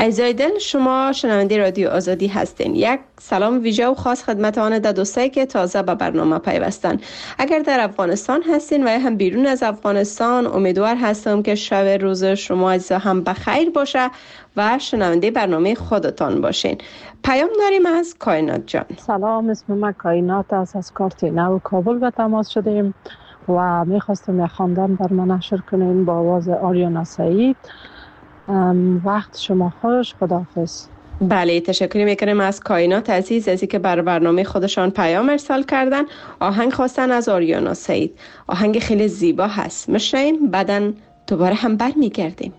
عزیزای دل، شما شنونده رادیو آزادی هستین. یک سلام ویژه و خاص خدمت آن در دوستایی که تازه به برنامه پیوستن. اگر در افغانستان هستین و یا هم بیرون از افغانستان، امیدوار هستم که شب روز شما عزیزا هم بخیر باشه و شنونده برنامه خودتان باشین. پیام داریم از کائنات جان. سلام، اسم من کائنات است. از کارت نو کابل به تماس شدیم و میخواستم یک خواندن بر من نشر کنیم با آواز آریانا سعید. وقت شما خوش، خداحافظ. بله، تشکر میکنیم از کائنات عزیز از اینکه بر برنامه خودشان پیام ارسال کردن. آهنگ خواستن از آریانا سعید. آهنگ خیلی زیبا هست، میشین بعدن دوباره هم بر میگردیم.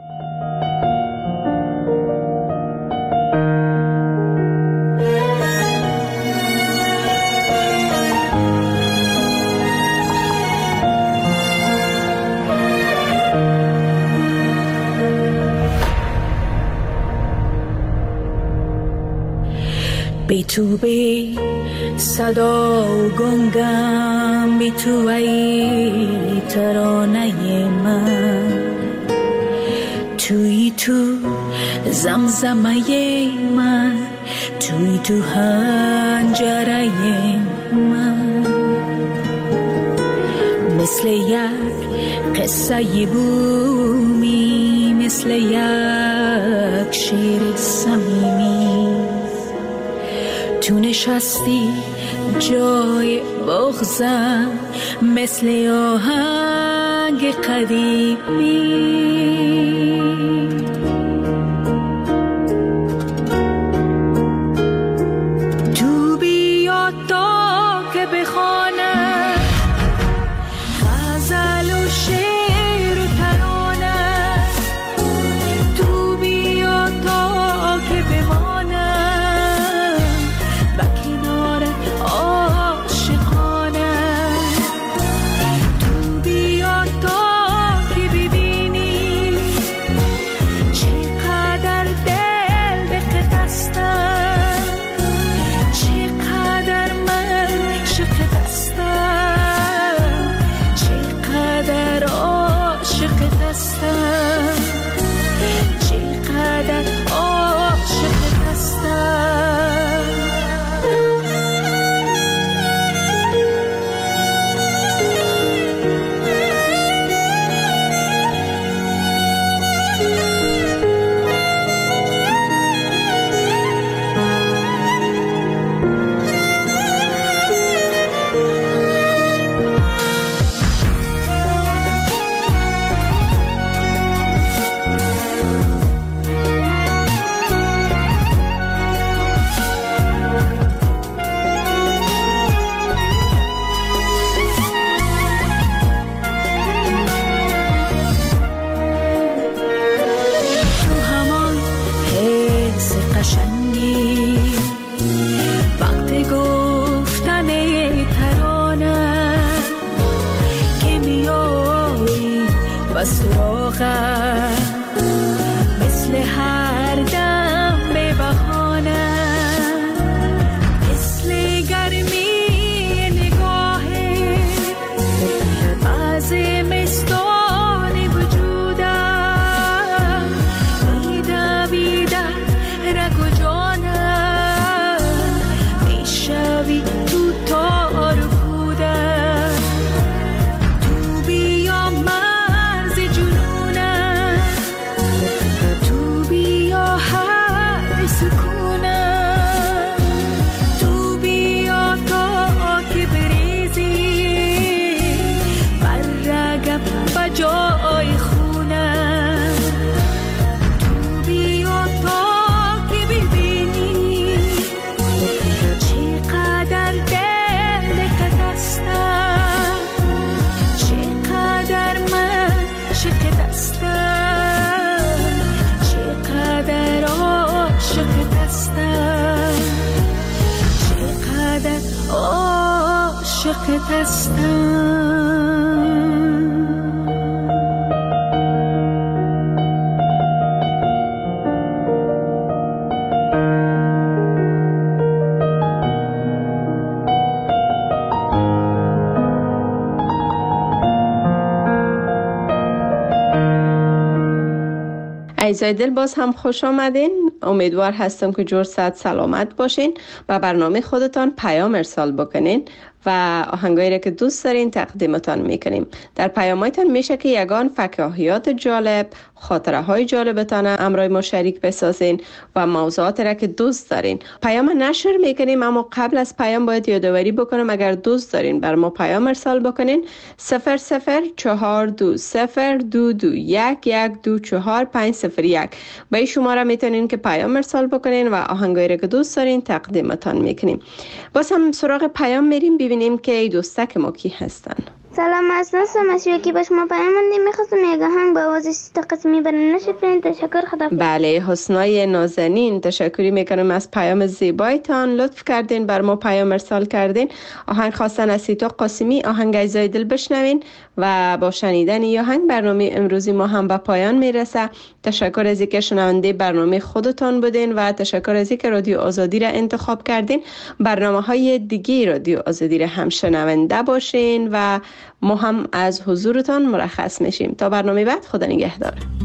بی تو بی صدا و گنگم، بی تو ای ترانه من، توی تو زمزمه من، توی تو حنجره من، مثل یک قصه بومی، مثل یک شعر صمیمی، تو نشستی جای بغضم، مثل آهنگ قدیمی. تو بیا تا که بخوانم غزل و شعر و ترانه، تو بیا تا که بمانم مثل هر دم به بهانه، مثل گرمی نگاهه از مستان وجودم، میدویده رگ و جانم، میشوی تو تار بودم، تو بیا مرز جنونم، تو بیا هر سکونم، تو بیا تا که بریزی بر رگم بجای خونم، تو بیا تا که ببینی چقدر دل خستم، چقدر من عاشق دستم، چقدر عاشق دستم، چقدر عاشق دستم. عزیزای دل باز هم خوش آمدین. امیدوار هستم که جور صحت سلامت باشین و برنامه خودتان پیام ارسال بکنین و آهنگایی را که دوست دارین تقدیمتان میکنیم. در پیامایتان میشه که یگان فکاهیات جالب، خاطره های جالبتان امرای ما شریک بسازین و موضوعات را که دوست دارین. پیام نشر میکنیم، اما قبل از پیام باید یادآوری بکنم اگر دوست دارین بر ما پیام ارسال بکنین صفر صفر چهار دو صفر دو دو یک یک دو چهار پنج صفر یک با این شماره میتونین که پیام ارسال بکنین و آهنگایی را که دوست دارین تقدیمتان میکنیم. باز هم سراغ پیام میریم ببینیم که دوستک ما کی هستن. سلام، از ناصر مسیحی که به شما پیام مندیم. میخواستم یک آهنگ با آواز سی قسمی برای نشفرین. تشکر، خدا. بله، حسنای نازنین تشکری میکنم از پیام زیبایتان. لطف کردین بر ما پیام ارسال کردین. آهنگ خواستن از سیتا قاسمی، آهنگ عزیزای دل بشنوین و با شنیدن این آهنگ برنامه امروزی ما هم به پایان میرسه. تشکر از اینکه شنونده برنامه خودتان بودین و تشکر از اینکه رادیو آزادی را انتخاب کردین. برنامه های دیگه رادیو آزادی را هم شنونده باشین و ما هم از حضورتان مرخص میشیم. تا برنامه بعد، خدا نگهدار.